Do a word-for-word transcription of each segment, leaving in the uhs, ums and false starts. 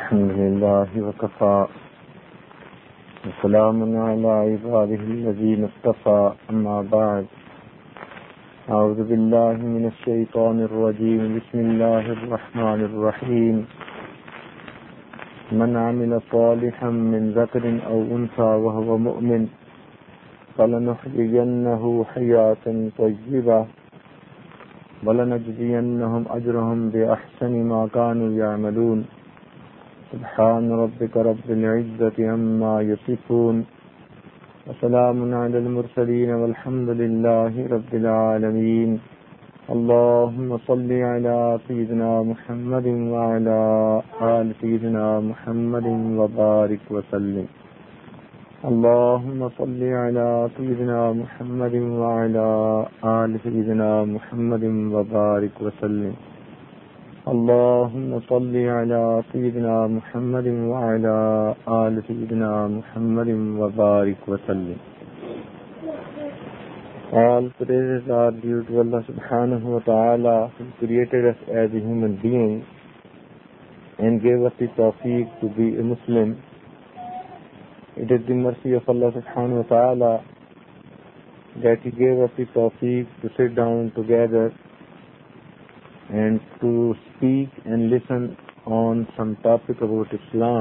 الحمد لله وكفى وسلام على عباده الذين اصطفى أما بعد أعوذ بالله من الشيطان الرجيم بسم الله الرحمن الرحيم من عمل صالحا من ذكر أو أنثى وهو مؤمن فلنحيينه حياة طيبة ولنجزينهم أجرهم بأحسن ما كانوا يعملون سبحان ربك رب العزة عما يصفون وسلام على المرسلين والحمد لله رب العالمين اللهم صل على سيدنا محمد وعلى آل سيدنا محمد وبارك وسلم اللهم صل على سيدنا محمد وعلى آل سيدنا محمد وبارك وسلم اللهم صل على سيدنا محمد وعلى آل سيدنا محمد وبارك وسلم. All praises are due to Allah subhanahu wa ta'ala, who created us as a human being and gave us the tawfiq to be a Muslim. It is the mercy of Allah subhanahu wa ta'ala that He gave us the tawfiq to sit down together and to speak and listen on some topic about Islam.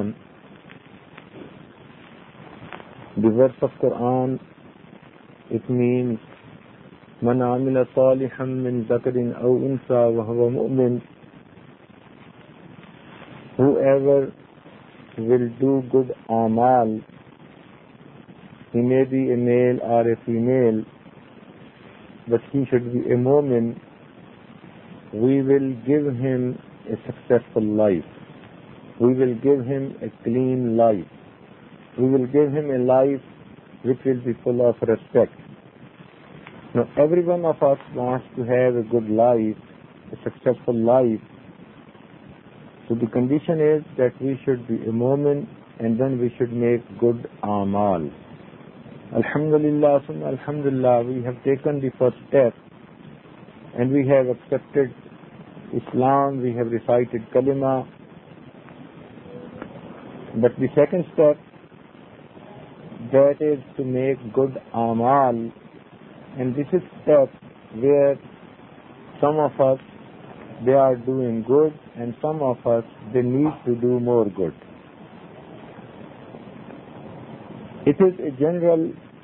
The verse of Quran, it means Man amila salihan min zakarin aw unsa wa huwa mu'min. Whoever will do good amal, he may be a male or a female, but he should be a mu'min. We will give him a successful life. We will give him a clean life. We will give him a life which will be full of respect. Now, every one of us wants to have a good life, a successful life. So the condition is that we should be a mu'min and then we should make good amal. Alhamdulillah, summa alhamdulillah, we have taken the first step and we have accepted Islam, we have recited Kalima. But the second step, that is to make good amal. And this is step where some of us, they are doing good and some of us, they need to do more good. It is a general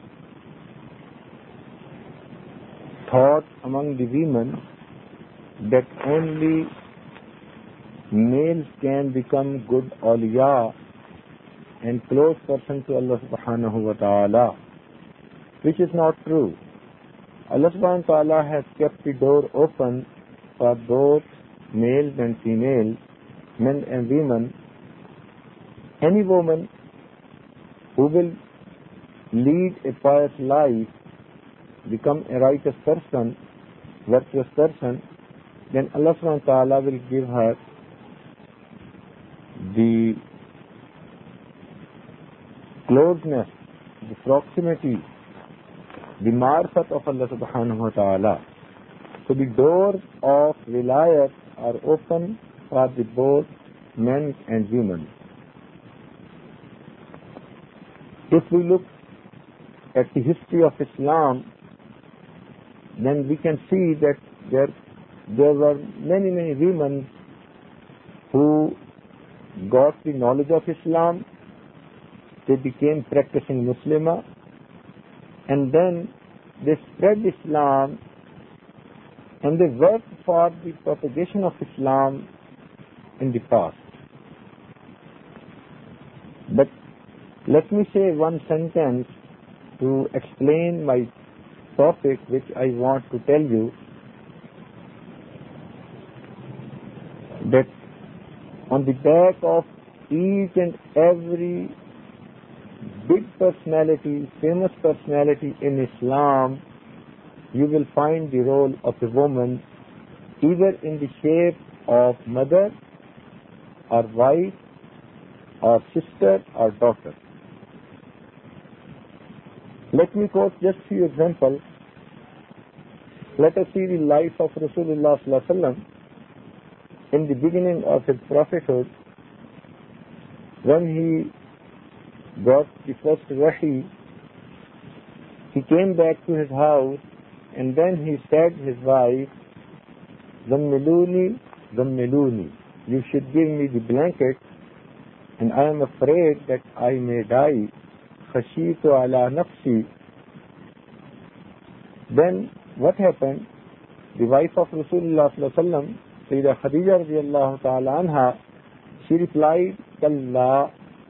thought among the women that only males can become good awliya and close person to Allah subhanahu wa ta'ala, which is not true. Allah subhanahu wa ta'ala has kept the door open for both males and females, men and women. Any woman who will lead a pious life, become a righteous person, virtuous person, then Allah subhanahu wa ta'ala will give her the closeness, the proximity, the marifat of Allah subhanahu wa ta'ala. So the doors of wilayat are open for the both men and women. If we look at the history of Islam, then we can see that there there were many, many women who got the knowledge of Islam, they became practicing Muslimah, and then they spread Islam and they worked for the propagation of Islam in the past. But let me say one sentence to explain my topic which I want to tell you, that on the back of each and every big personality, famous personality in Islam, you will find the role of a woman either in the shape of mother or wife or sister or daughter. Let me quote just few examples. Let us see the life of Rasulullah sallallahu alaihi wasallam in the beginning of his prophethood. when he got the first wahi, he came back to his house and then he said to his wife, Zammiluni, Zammiluni, you should give me the blanket and I am afraid that I may die. Khashitu ala nafsi. Then what happened? The wife of Rasulullah sallallahu alaihi wasallam, Sayyidah Khadija radiyallahu ta'ala anha, she replied, Kalla,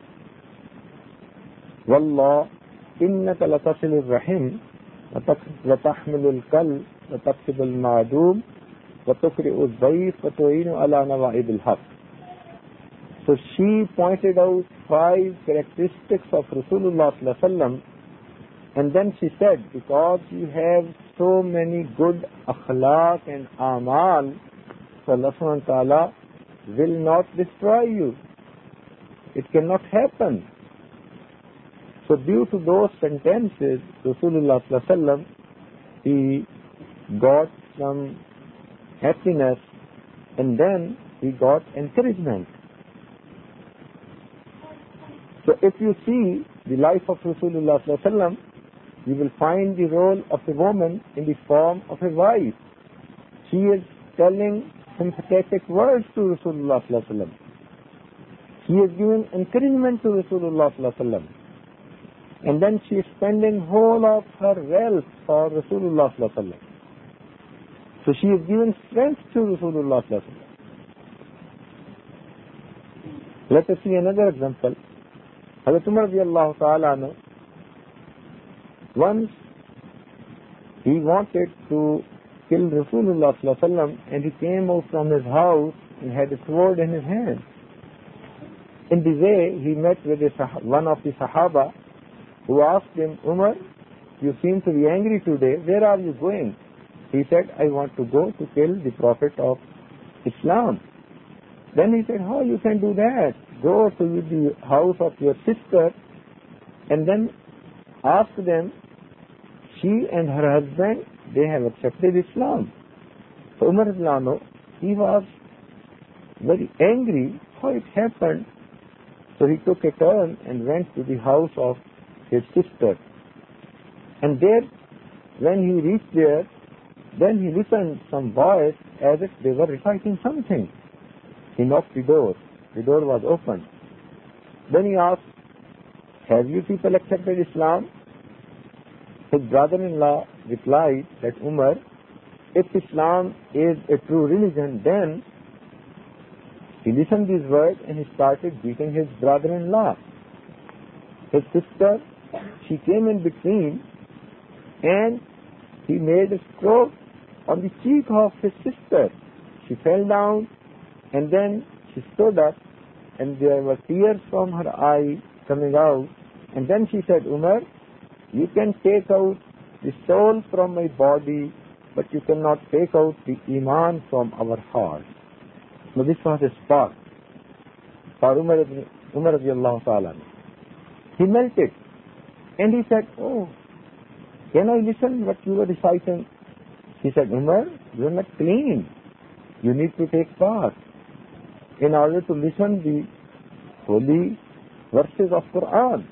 Wallah, innaka latasilur rahim, wa tahmilul kal, wa taqsibul ma'adum, wa tukri'u dhayf, wa tu'inu ala nawa'idil haq. So she pointed out five characteristics of Rasulullah sallallahu alaihi wasallam, and then she said, because you have so many good akhlaq and amal, so Allah subhanahu wa ta'ala will not destroy you. It cannot happen. So due to those sentences, Rasulullah sallallahu alaihi wasallam, he got some happiness and then he got encouragement. So if you see the life of Rasulullah sallallahu alaihi wasallam, you will find the role of a woman in the form of a wife. She is telling sympathetic words to Rasulullah sallallahu alaihi wasallam. She is giving encouragement to Rasulullah sallallahu alaihi wasallam. And then she is spending whole of her wealth for Rasulullah sallallahu alaihi wasallam. So she is giving strength to Rasulullah sallallahu alaihi wasallam. Let us see another example. Hazrat Umar radiyallahu ta'ala anhu, once he wanted to kill Rasulullah sallallahu alaihi wasallam and he came out from his house and had a sword in his hand. In the way, he met with a, one of the Sahaba who asked him, Umar, you seem to be angry today. Where are you going? He said, I want to go to kill the Prophet of Islam. Then he said, how you can do that? Go to the house of your sister and then ask them, she and her husband, they have accepted Islam. So Umar, he was very angry how it happened. So he took a turn and went to the house of his sister. And there, when he reached there, then he listened some voice as if they were reciting something. He knocked the door. The door was opened. Then he asked, have you people accepted Islam? His brother-in-law replied that, Umar, if Islam is a true religion, then he listened these words and he started beating his brother-in-law. His sister, she came in between and he made a stroke on the cheek of his sister. She fell down and then she stood up and there were tears from her eye coming out. And then she said, Umar, you can take out the soul from my body, but you cannot take out the Iman from our heart. Now this was a spark for Umar, Umar radiallahu ta'ala. He melted and he said, oh, can I listen what you were reciting? He said, Umar, you are not clean. You need to take part in order to listen the holy verses of Quran.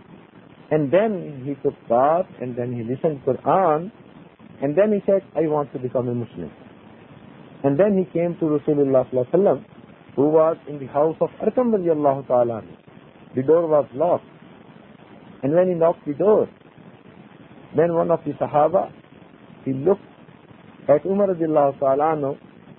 And then he took part and then he listened Quran and then he said, I want to become a Muslim. And then he came to Rasulullah sallallahu alaihi wasallam, who was in the house of Arqam radiyallahu ta'ala. The door was locked. And when he knocked the door, then one of the Sahaba, he looked at Umar radiyallahu ta'ala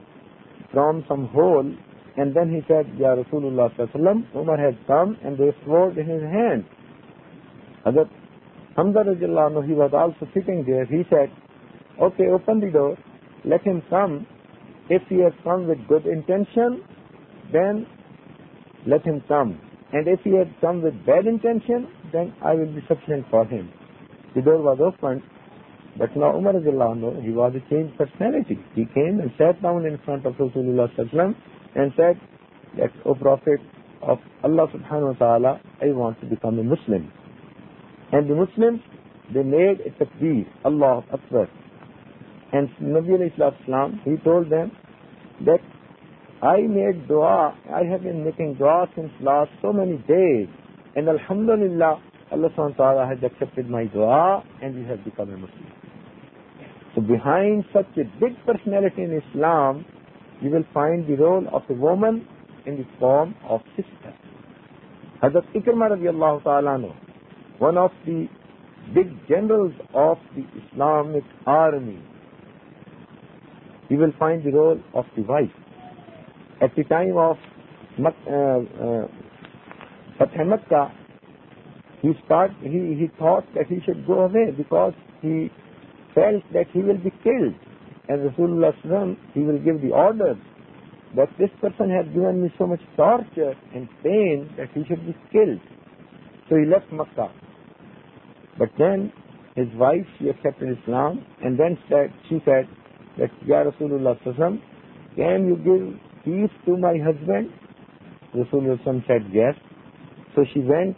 from some hole and then he said, Ya Rasulullah sallallahu alaihi wasallam, Umar has come and there is sword in his hand. Hazrat Hamza radiallahu anhu, he was also sitting there. He said, okay, open the door, let him come. If he has come with good intention, then let him come. And if he has come with bad intention, then I will be sufficient for him. The door was opened, but now Umar radiallahu anhu, he was a changed personality. He came and sat down in front of Rasulullah sallallahu alaihi wasallam and said that, O Prophet of Allah subhanahu wa ta'ala, I want to become a Muslim. And the Muslims, they made a takbir, Allah Akbar. And Nabi alayhi salatu wasalam, he told them that I made dua, I have been making dua since last so many days, and alhamdulillah, Allah subhanahu wa ta'ala has accepted my dua and you have become a Muslim. So behind such a big personality in Islam, you will find the role of a woman in the form of sister. Hazrat Ikrimah radiallahu ta'ala anhu, one of the big generals of the Islamic army, you will find the role of the wife. At the time of Mak- uh, uh, Fatah Makkah, he, start, he, he thought that he should go away because he felt that he will be killed. And Rasulullah sallallahu alaihi wasallam, he will give the order that this person has given me so much torture and pain that he should be killed. So he left Makkah. But then his wife, she accepted Islam, and then said, she said that, Ya Rasulullah sallallahu alaihi wasallam, can you give peace to my husband? Rasulullah sallallahu alaihi wasallam said yes. So she went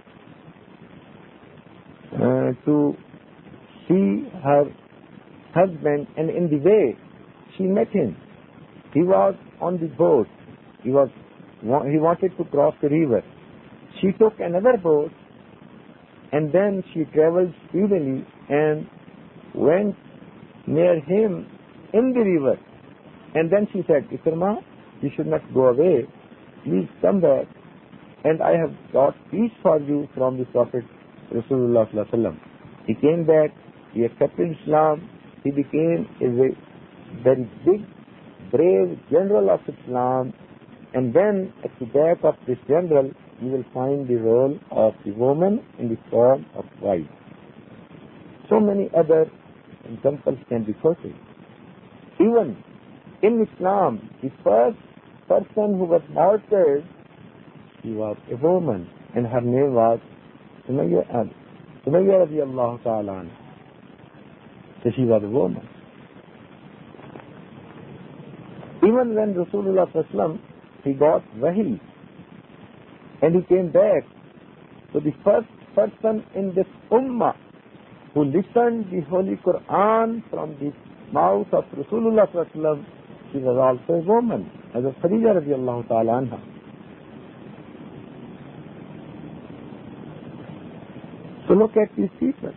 uh, to see her husband, and in the way she met him. He was on the boat. He was he wanted to cross the river. She took another boat, and then she traveled speedily and went near him in the river. And then she said, Ikrimah, you should not go away. Please come back. And I have got peace for you from the Prophet Rasulullah sallallahu alaihi wasallam. He came back. He accepted Islam. He became a very big, brave general of Islam. And then at the back of this general, you will find the role of the woman in the form of wife. So many other examples can be quoted. Even in Islam, the first person who was martyred, she was a woman, and her name was Sumayya Sumayya radiallahu ta'ala anha. So she was a woman. Even when Rasulullah sallallahu alaihi wasallam, he got wahi, and he came back, so the first person in this ummah who listened the Holy Quran from the mouth of Rasulullah sallallahu alaihi wasallam, she was also a woman, as a Khadija radiallahu ta'ala anha. So look at these people.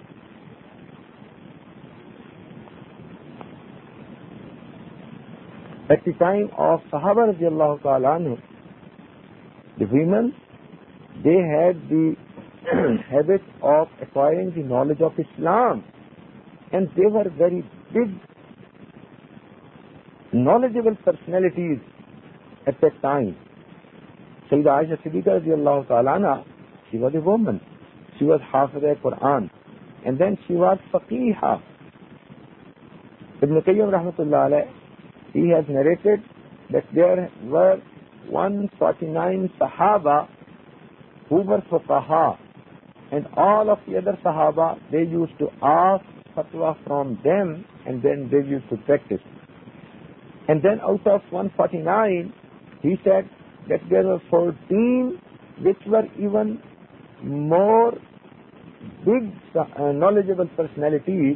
At the time of Sahaba radiallahu ta'ala anhu, the women, they had the habit of acquiring the knowledge of Islam, and they were very big, knowledgeable personalities at that time. Sayyidah Aisha Siddiqa radiallahu ta'ala anha, she was a woman. She was Hafiza Quran, and then she was Faqihah. Ibn Qayyim rahmatullah alayh, he has narrated that there were one hundred forty-nine Sahaba who were Fuqaha, and all of the other Sahaba, they used to ask fatwa from them, and then they used to practice. And then out of one hundred forty-nine, he said that there were fourteen which were even more big uh, knowledgeable personalities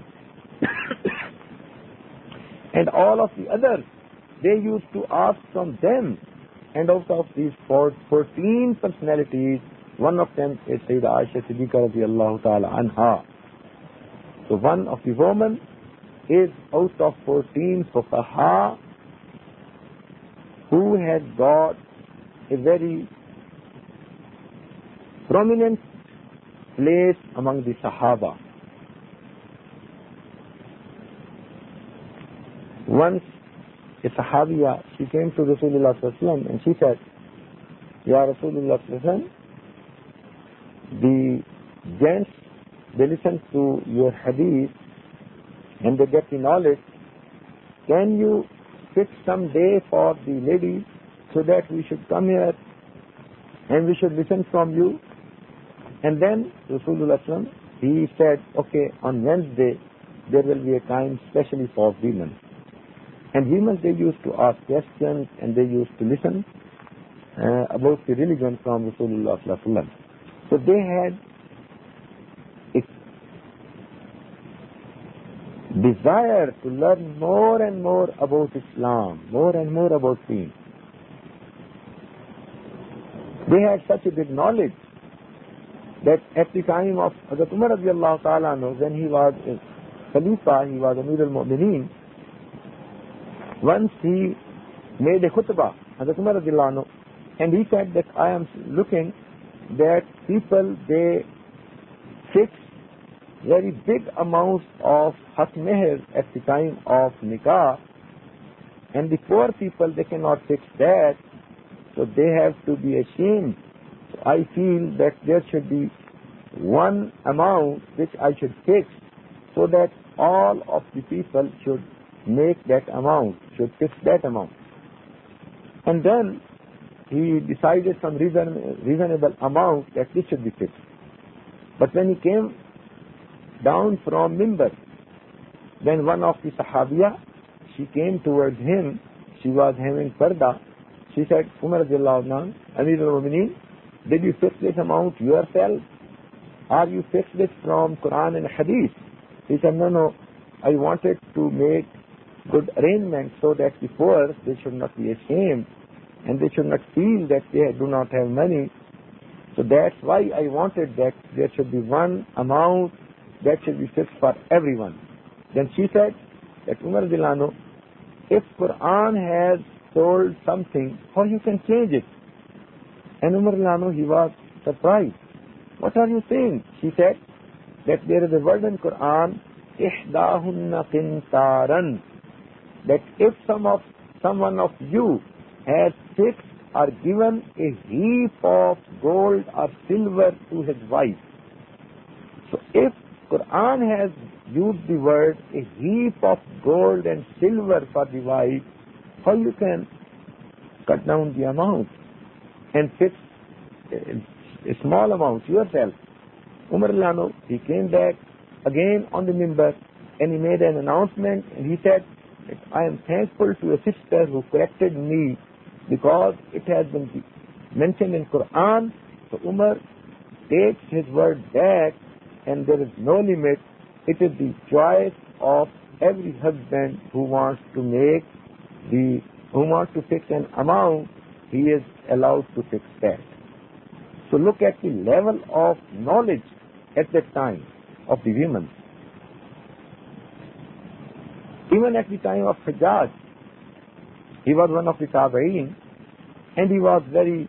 and all of the others, they used to ask from them. And out of these fourteen personalities, one of them is Sayyidah Aisha Siddiqa radiallahu ta'ala anha. So one of the women is out of fourteen fuqaha who had got a very prominent place among the Sahaba. Once a Sahabiya, she came to Rasulullah sallallahu alaihi wasallam and she said, Ya Rasulullah sallallahu alaihi wasallam, the gents, they listen to your hadith and they get the knowledge. Can you fix some day for the ladies so that we should come here and we should listen from you? And then Rasulullah sallallahu alaihi wasallam, he said, okay, on Wednesday there will be a time specially for women. And women, they used to ask questions and they used to listen uh, about the religion from Rasulullah sallallahu alaihi wasallam. So they had a desire to learn more and more about Islam, more and more about deen. They had such a big knowledge that at the time of Hazrat Umar radiallahu ta'ala anhu, when he was Khalifa, he was Amir al-Mu'mineen, once he made a khutbah, Hazrat Umar radiallahu anhu, and he said that I am looking that people, they fix very big amounts of haq meher at the time of nikah, and the poor people, they cannot fix that, so they have to be ashamed. So I feel that there should be one amount which I should fix, so that all of the people should make that amount, should fix that amount. And then he decided some reason, reasonable amount that this should be fixed. But when he came down from Mimbar, then one of the Sahabiya, she came towards him, she was having parda, she said, Umar radiallahu anhu, Amir al-Mu'mineen, did you fix this amount yourself? Or you fixed it from Quran and Hadith? He said, no, no, I wanted to make good arrangements so that the poor, they should not be ashamed and they should not feel that they do not have money. So that's why I wanted that there should be one amount that should be fixed for everyone. Then she said that Umar radiallahu anhu, if Quran has told something, how you can change it? And Umar radiallahu anhu, he was surprised. What are you saying? She said that there is a word in Quran, ihdahunna qintaran, that if some of someone of you has fixed or given a heap of gold or silver to his wife. So if Quran has used the word a heap of gold and silver for the wife, how you can cut down the amount and fix a, a small amount yourself? Umar radiallahu anhu, he came back again on the mimbar and he made an announcement and he said, I am thankful to a sister who corrected me because it has been mentioned in Quran. So Umar takes his word back and there is no limit. It is the choice of every husband who wants to make the, who wants to fix an amount, he is allowed to fix that. So look at the level of knowledge at that time of the women. Even at the time of Hajjaj, he was one of the Tabi'een and he was very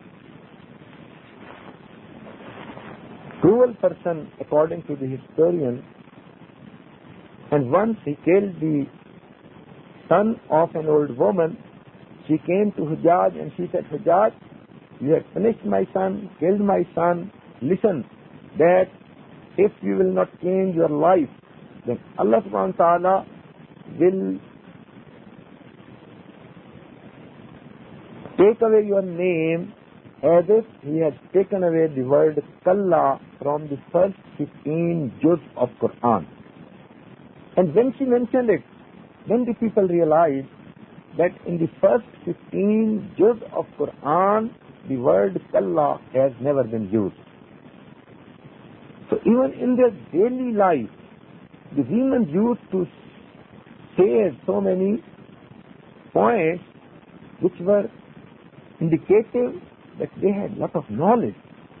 cruel person according to the historian. And once he killed the son of an old woman. She came to Hajjaj and she said, Hajjaj, you have punished my son, killed my son. Listen, that if you will not change your life, then Allah subhanahu wa ta'ala will take away your name as if he has taken away the word Kalla from the first fifteen juz of Quran. And when she mentioned it, then the people realized that in the first fifteen juz of Quran, the word Kalla has never been used. So even in their daily life, the women used to say so many points which were indicative that they had lot of knowledge.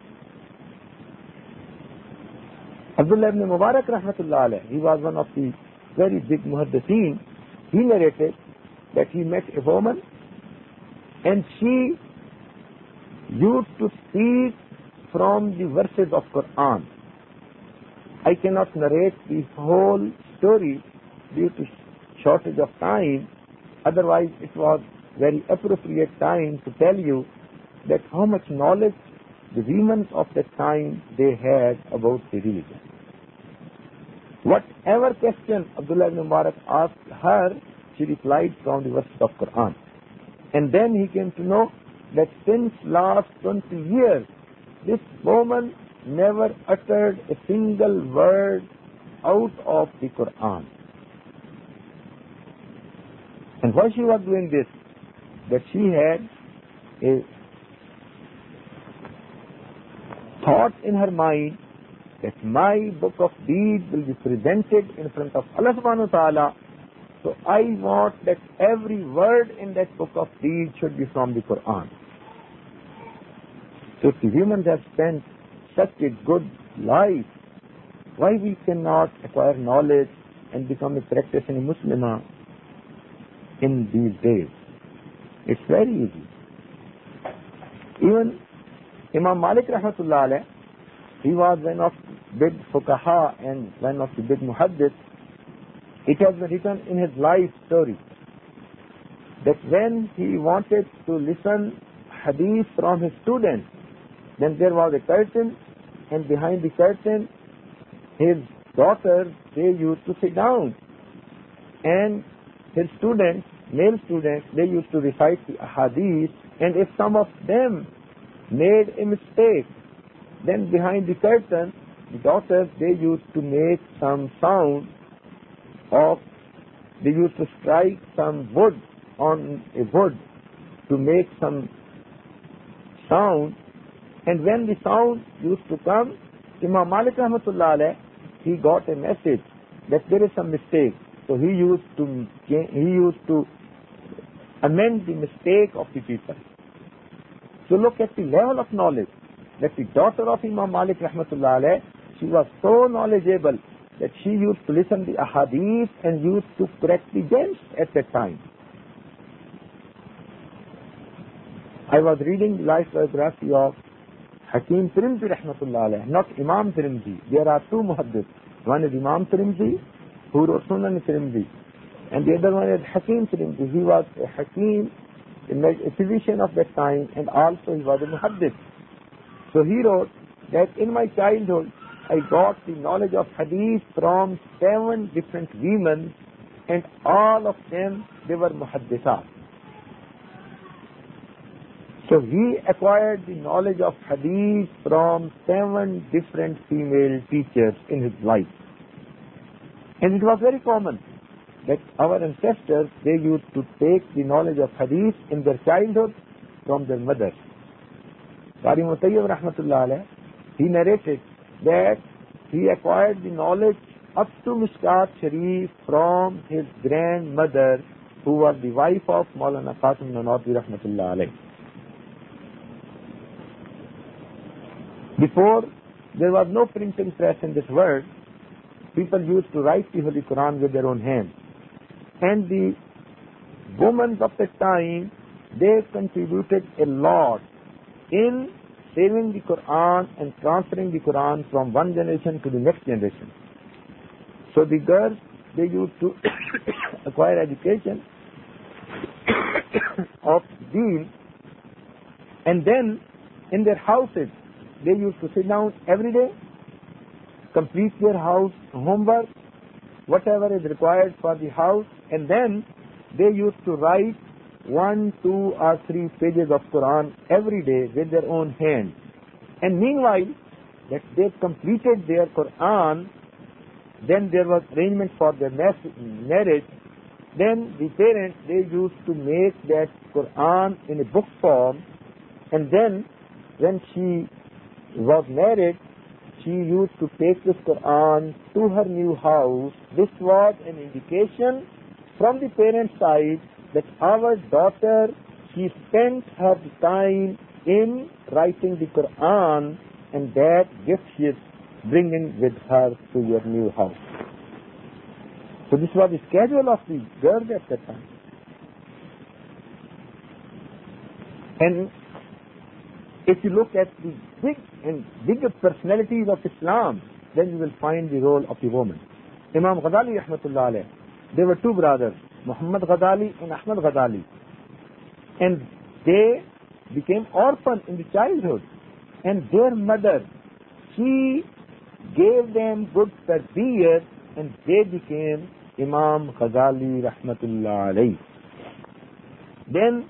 Abdullah ibn Mubarak rahmatullah alayh, he was one of the very big muhaddithin. He narrated that he met a woman and she used to speak from the verses of Quran. I cannot narrate the whole story due to shortage of time. Otherwise, it was very appropriate time to tell you that how much knowledge the women of that time they had about the religion. Whatever question Abdullah ibn Mubarak asked her, she replied from the verses of Quran. And then he came to know that since last twenty years, this woman never uttered a single word out of the Quran. And why she was doing this? That she had a thought in her mind that my book of deeds will be presented in front of Allah subhanahu wa ta'ala. So I want that every word in that book of deeds should be from the Quran. So if the humans have spent such a good life, why we cannot acquire knowledge and become a practicing Muslimah in these days? It's very easy. Even Imam Malik rahmatullah alayh, he was one of big fuqaha and one of the big muhaddith. It has been written in his life story that when he wanted to listen hadith from his students, then there was a curtain, and behind the curtain his daughters, they used to sit down, and his students, male students, they used to recite the hadith, and if some of them made a mistake, then behind the curtain the daughters, they used to make some sound of, they used to strike some wood on a wood to make some sound, and when the sound used to come, Imam Malik rahmatullah alayh, he got a message that there is some mistake. So he used to he used to amend the mistake of the people. So look at the level of knowledge that the daughter of Imam Malik rahmatullah alayh, she was so knowledgeable that she used to listen to the ahadith and used to correct the gems at that time. I was reading the life biography of Hakim Tirmidhi rahmatullah alayh, not Imam Tirmidhi. There are two muhaddith. One is Imam Tirmidhi, who wrote Sunan Tirmidhi, and the other one is Hakim Tirmidhi. He was a Hakim, a physician of that time, and also he was a muhaddith. So he wrote that in my childhood, I got the knowledge of hadith from seven different women, and all of them, they were muhaddithat. So he acquired the knowledge of hadith from seven different female teachers in his life. And it was very common that our ancestors, they used to take the knowledge of hadith in their childhood from their mothers. Qari Mutayyib rahmatullah alayh, he narrated that he acquired the knowledge up to Mishkat Sharif from his grandmother, who was the wife of Maulana Qasim Nanotwi rahmatullah alayh. Before, there was no printing press in this world. People used to write the Holy Quran with their own hands. And the women of the time, they contributed a lot in saving the Quran and transferring the Quran from one generation to the next generation. So the girls, they used to acquire education of deen, and then in their houses, they used to sit down every day, complete their house homework, whatever is required for the house, and then they used to write one, two or three pages of Quran every day with their own hands. And meanwhile, that they completed their Quran, then there was arrangement for their marriage. Then the parents, they used to make that Quran in a book form, and then when she was married, she used to take this Quran to her new house. This was an indication from the parents' side that our daughter, she spent her time in writing the Quran, and that gift she is bringing with her to your new house. So this was the schedule of the girls at that time. And if you look at the big and bigger personalities of Islam, then you will find the role of the woman. Imam Ghazali rahmatullah alayh, there were two brothers, Muhammad Ghazali and Ahmad Ghazali, and they became orphan in the childhood, and their mother, she gave them good tarbiyat, and they became Imam Ghazali rahmatullah alayh. Then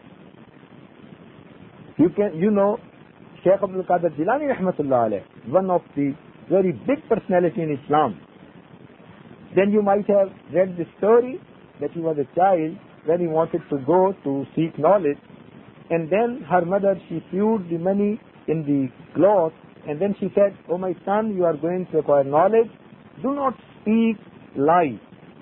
you can, you know, Shaykh Abdul Qadir Jilani rahmatullah alayh, one of the very big personality in Islam. Then you might have read the story that he was a child when he wanted to go to seek knowledge, and then her mother, she sewed the money in the cloth, and then she said, "Oh my son, you are going to acquire knowledge, do not speak lies."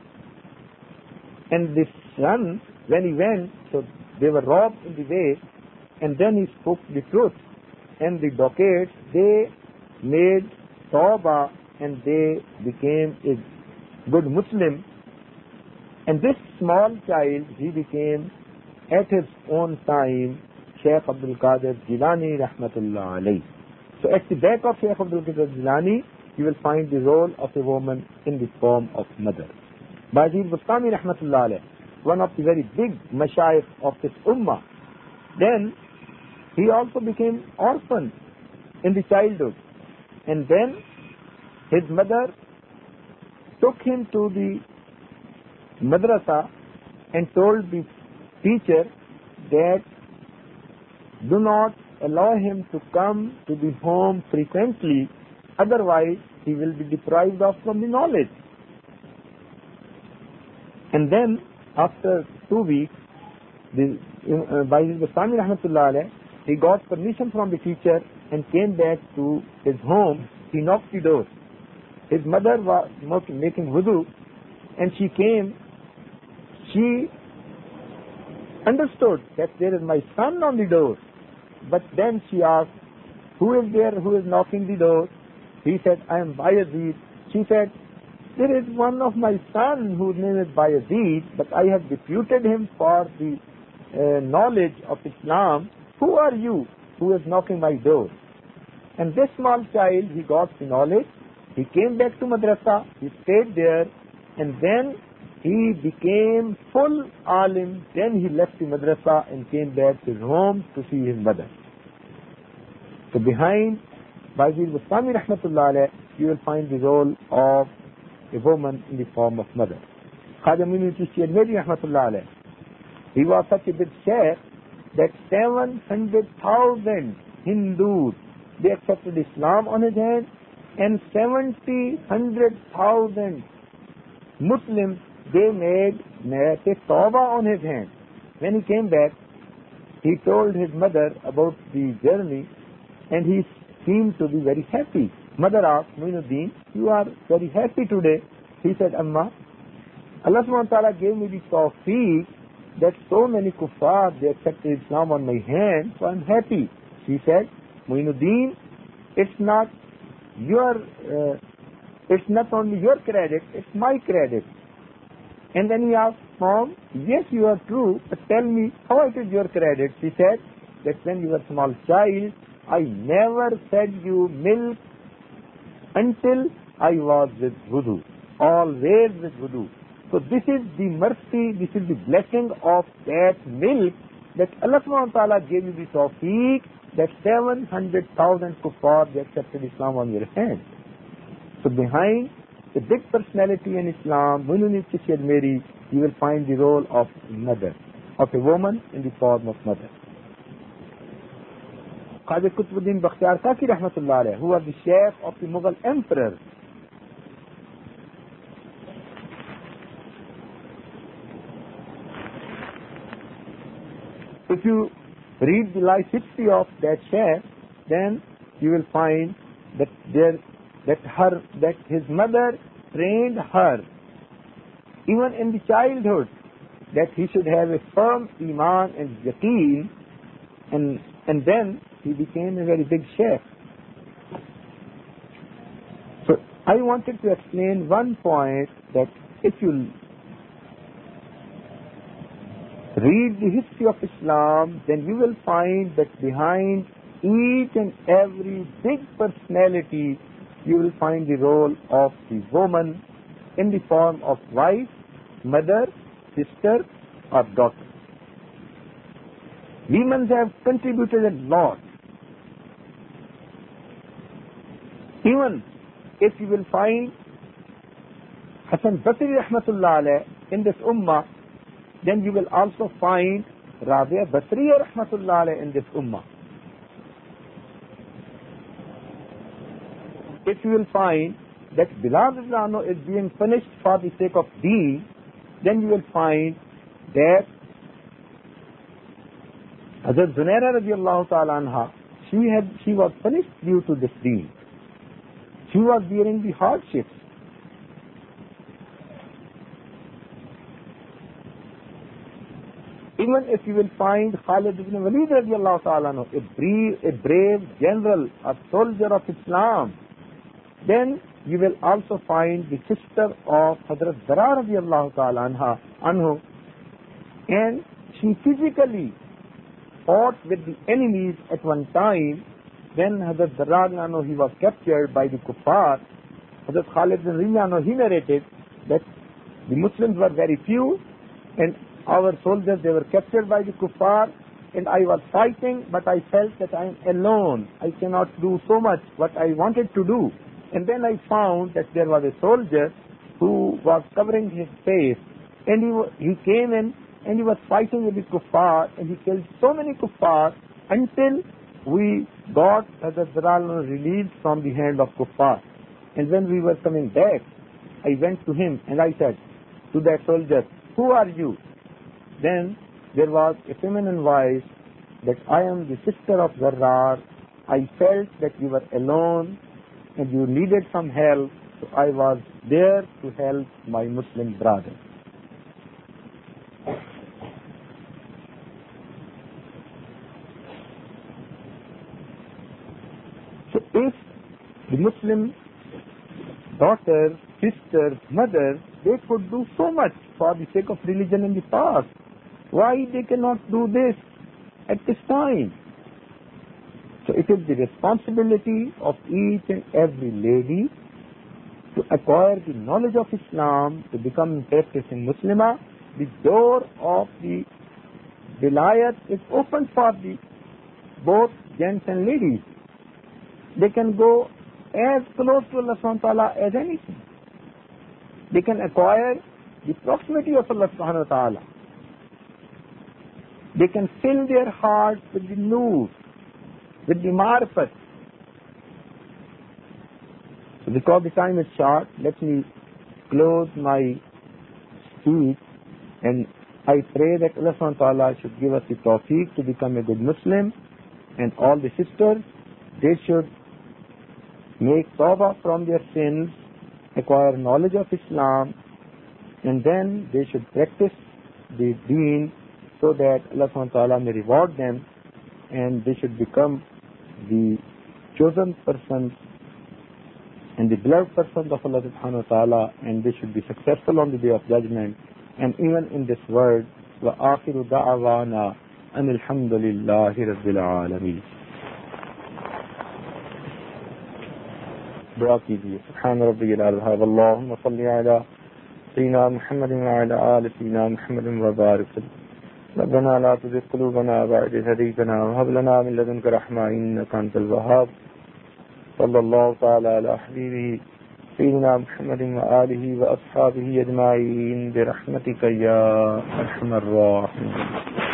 And this son, when he went, so they were robbed in the way, and then he spoke the truth. and the Dockets, they made Tawbah and they became a good Muslim. And this small child, he became at his own time Shaykh Abdul Qadir Jilani Rahmatullah Alayh. So at the back of Shaykh Abdul Qadir Jilani, you will find the role of a woman in the form of mother. Bajir Bustami Rahmatullah Alayh, one of the very big mashayikh of this ummah, then he also became orphan in the childhood. And then his mother took him to the madrasa and told the teacher that do not allow him to come to the home frequently, otherwise he will be deprived of from the knowledge. And then after two weeks, the, uh, by the Bastami Rahmatullah Alayh, he got permission from the teacher and came back to his home. He knocked the door. His mother was making wudu, and she came. She understood that there is my son on the door. But then she asked, who is there who is knocking the door? He said, I am Bayazid. She said, there is one of my son whose name is Bayazid, but I have deputed him for the uh, knowledge of Islam. Who are you who is knocking my door? And this small child, he got the knowledge. He came back to madrasa. He stayed there, and then he became full alim. Then he left the madrasa and came back to his home to see his mother. So behind Bajir Bustami Rahmatullah Alayh, you will find the role of a woman in the form of mother. Khaja Muinuddin Chishti Ajmeri Rahmatullah Alayh, he was such a big sheikh that seven hundred thousand Hindus, they accepted Islam on his hand, and seventy hundred thousand Muslims, they made a tawbah on his hand. When he came back, he told his mother about the journey, and he seemed to be very happy. Mother asked, Muinuddin, you are very happy today. He said, Amma, Allah subhanahu wa ta'ala gave me the tawfiq that so many kuffar, they accepted Islam on my hand, so I'm happy. She said, Muinuddin, it's not your, uh, it's not only your credit, it's my credit. And then he asked, Mom, yes, you are true, but tell me how it is your credit. She said that when you were a small child, I never fed you milk until I was with wudu, always with wudu. So this is the mercy, this is the blessing of that milk that Allah subhanahu wa ta'ala gave you the tawfiq that seven hundred thousand kuffar, they accepted Islam on your hand. So behind the big personality in Islam, Muinuddin Chishti Ajmeri, you will find the role of mother, of a woman in the form of mother. Khaja Qutbuddin Bakhtiyar Kaki Rahmatullah Alayh, who was the sheikh of the Mughal emperor. If you read the life history of that sheikh, then you will find that there, that her, that his mother trained her, even in the childhood, that he should have a firm iman and yaqeen, and and then he became a very big sheikh. So I wanted to explain one point, that if you read the history of Islam, then you will find that behind each and every big personality, you will find the role of the woman in the form of wife, mother, sister, or daughter. Women have contributed a lot. Even if you will find Hasan Basri Rahmatullah Alayh in this ummah, then you will also find Rabia Basriya Rahmatullah Alayh in this ummah. If you will find that Bilal Rizano is being punished for the sake of deen, then you will find that Hazrat Zunaira radiallahu ta'ala anha, she had, she was punished due to this deen. She was bearing the hardships. Even if you will find Khalid ibn Walid radiallahu ta'ala anhu, a brave, a brave general, a soldier of Islam, then you will also find the sister of Hazrat Zara radiallahu ta'ala anha, anhu, and she physically fought with the enemies at one time. When Hazrat Zara anhu, he was captured by the kuffar, Hazrat Khalid ibn Walid, he narrated that the Muslims were very few and our soldiers, they were captured by the kuffar, and I was fighting, but I felt that I am alone. I cannot do so much what I wanted to do. And then I found that there was a soldier who was covering his face, and he, he came in and he was fighting with the kuffar, and he killed so many kuffar until we got Hazrat Zara released from the hand of kuffar. And when we were coming back, I went to him and I said to that soldier, who are you? Then there was a feminine voice that I am the sister of Zarrar. I felt that you were alone and you needed some help, so I was there to help my Muslim brother. So if the Muslim daughter, sister, mother, they could do so much for the sake of religion in the past, why they cannot do this at this time? So it is the responsibility of each and every lady to acquire the knowledge of Islam, to become a practicing Muslimah. The door of the vilayat is open for the both gents and ladies. They can go as close to Allah subhanahu wa ta'ala as anything. They can acquire the proximity of Allah subhanahu wa ta'ala. They can fill their hearts with the nur, with the marifat. So because the time is short, let me close my speech, and I pray that Allah subhanahu wa ta'ala should give us the tawfiq to become a good Muslim, and all the sisters, they should make tawbah from their sins, acquire knowledge of Islam, and then they should practice the deen so that Allah subhanahu wa ta'ala may reward them, and they should become the chosen persons and the beloved persons of Allah subhanahu wa ta'ala, and they should be successful on the day of judgment and even in this world. Wa akhiru da'awana an alhamdulillahi rabbil alameen. دعا کیجیے. سبحان ربی العظیم. اللهم صل علی سیدنا محمد وعلى آل سیدنا محمد وبارک. ربنا لا تزغ قلوبنا بعد إذ هديتنا وهب لنا من لدنك رحمة إنك أنت الوهاب. صلى الله تعالى على حبيبه سيدنا محمد وآله وأصحابه أجمعين برحمتك يا أرحم الراحمين.